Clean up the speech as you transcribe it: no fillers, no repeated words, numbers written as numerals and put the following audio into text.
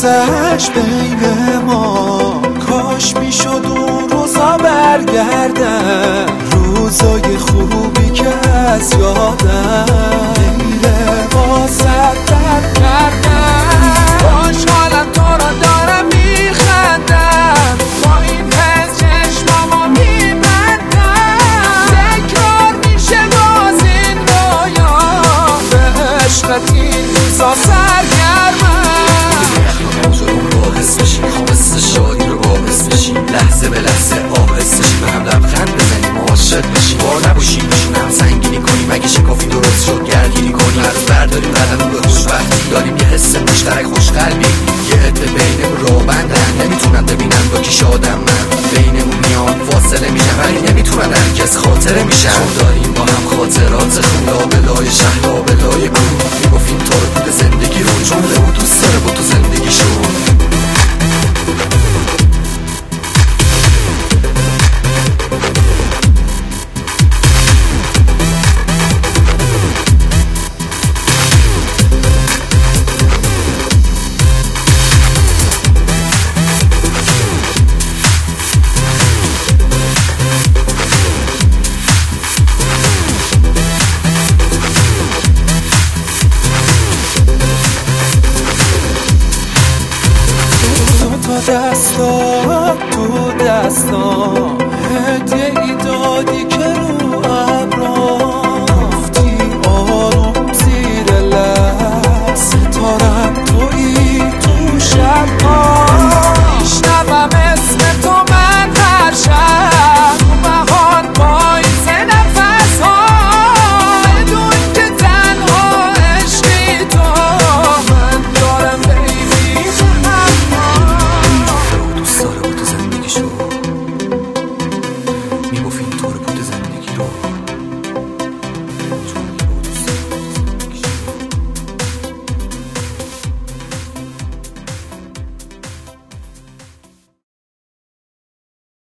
گذشت بین ما، کاش میشد اون روزا برگردن، روزای خوبی که از یادم میره واسه درد کردن. خوشحالم تو رو دارم میخندم، با این پس چشمامو میبندم، تکرار میشه باز این رویا، به عشقت این روزا سرگرمم. شادی رو باعث بشیم، لحظه به لحظه آهسته شیم، هم لبخند بزنیم و عاشق بشیم، بار نباشیم میشونم سنگینی کنیم، اگه شکافی درست شد گردگیری کنیم، از برداریم قدم به خوشبختی، داریم یه حس مشترک خوشقلبی، یه عده بینمون رو بندن، نمیتونن ببینن با کی شادم من، بینمون میان فاصله میشن ولی نمیتونن هرگز خاطره میشن، داریم با هم خاطرات خون، لابلای شهر لابلای کوه، میگفتیم تو رو بود زندگی رو، چون لبو دوست داره با تو زندگی شو. دستات تو دستام، هدیه ای دادی که